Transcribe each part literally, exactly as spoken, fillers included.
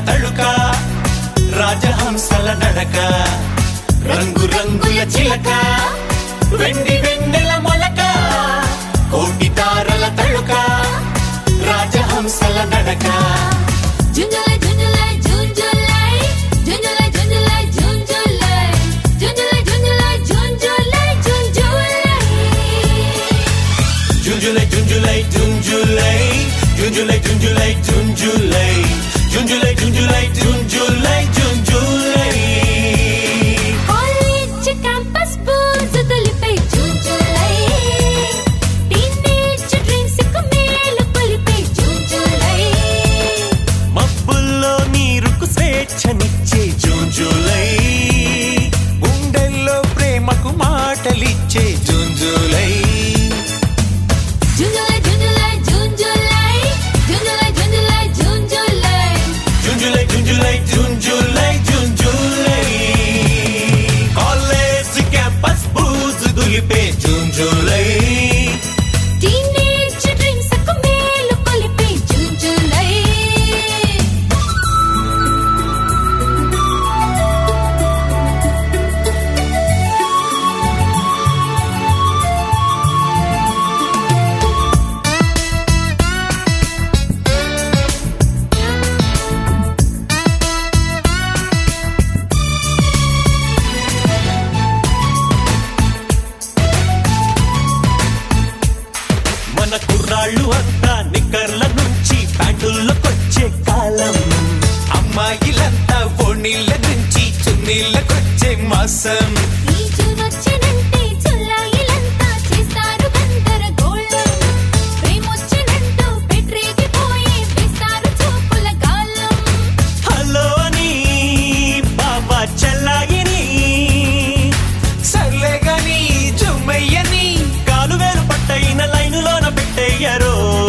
తళుక రాజహంసల నడక రంగు రంగుల చిలక వెండి వెన్నెల మొలక కోటి తారల తళుక రాజహంసల నడక జుంజులై జుంజులై జుంజులై జుంజులై జుంజులై జుంజులై జుంజులై జుంజులై జుంజులై జుంజులై జుంజులై జుంజులై జుంజులై జుంజులై జుంజులై జుంజులై జుంజులై జుంజులై జుంజులై కాలేజ్ క్యాంపస్ బూజు దులిపే జుంజులై టీనేజ్ డ్రీమ్స్ కు మేలు కొలిపే జుంజులై మబ్బుల్లో నీరుకు స్వేచ్ఛనిచ్చే జుంజులై గుండెల్లో ప్రేమకు మాటలిచ్చే జుంజులై జుంజులై జుంజులై జుంజులై జుంజులై జుంజులై జుంజులై జుంజులై జుంజులై జుంజులై జుంజులై కాలేజ్ క్యాంపస్ బూజు దులిపే జుంజులై టీనేజ్ డ్రీమ్స్ కు మేలు కొలిపే జుంజులై మన కుర్రాళ్ళు అంతా నిక్కర్ల నుంచి ప్యాంటుల్లోకొచ్చే కాలం అమ్మాయిలంతా ఓణీళ్ళ నుంచి చున్నీళ్ళకొచ్చే మాసం ఈ జునొచ్చినంటే చుల్లాయిలంతా చేస్తారు గందరగోళం ప్రేమొచ్చినంటూ పెట్రేగిపోయే వేస్తారు చూపుల గాలం హలో అని బాబా చెల్లాయిని సర్లే గాని జుమ్మయ్యని కాలు వేలు పట్టయిన లైనులోన పెట్టేయ్యారో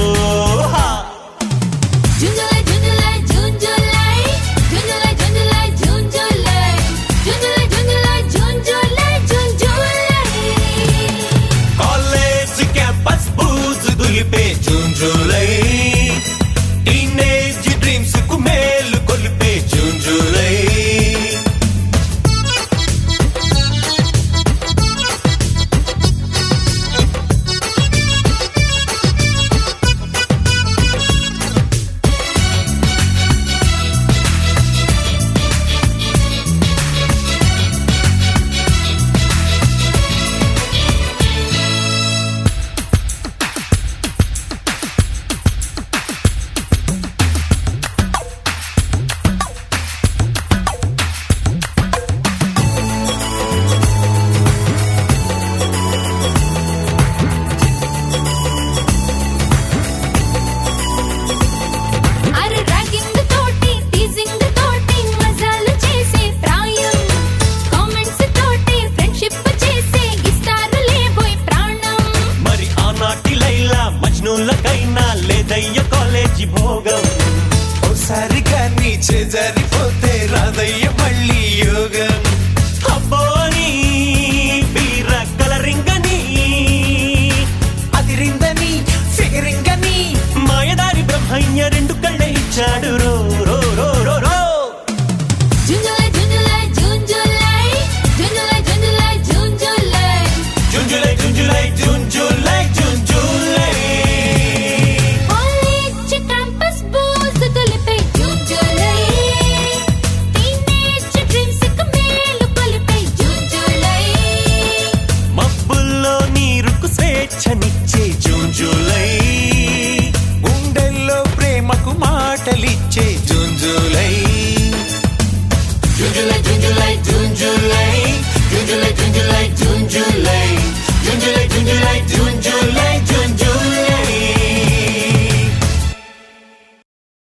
జుంజులై జుంజులై జుంజులై జుంజులై జుంజులై జుంజులై జుంజులై జుంజులై జుంజులై కాలేజ్ క్యాంపస్ బూజు దులిపే జుంజులై టీనేజ్ డ్రీమ్స్ కు మేలు కొలిపే జుంజులై అరే ర్యాగింగ్ తోటి టీజింగ్ తోటి మజాలు చేసే ప్రాయం కామెంట్స్ తోటి ఫ్రెండ్షిప్ చేసే ఇస్తారు లేబోయ్ ప్రాణం మరి ఆనాటి లైలా మజ్నూలకైనా లేదయ్య కాలేజీ భోగం ఓసారి కానీ చేజారిపోతే రాదయ్య మళ్ళీ యోగం అబ్బోని వీర కలరింగని అదిరిందని ఫిగరింగని మాయదారి బ్రహ్మయ్య రెండు కళ్ళే ఇచ్చాడు రో రో రో రో రో జుంజులై జుంజులై జుంజులై జుంజులై జుంజులై జుంజులై జుంజులై జుంజులై జుంజులై జుంజులై కాలేజ్ క్యాంపస్ బూజు దులిపే జుంజులై టీనేజ్ డ్రీమ్స్ కు మేలు కొలిపే జుంజులై మబ్బుల్లో నీరుకు స్వేచ్ఛనిచ్చే జుంజులై గుండెల్లో ప్రేమకు మాటలిచ్చే జుంజులై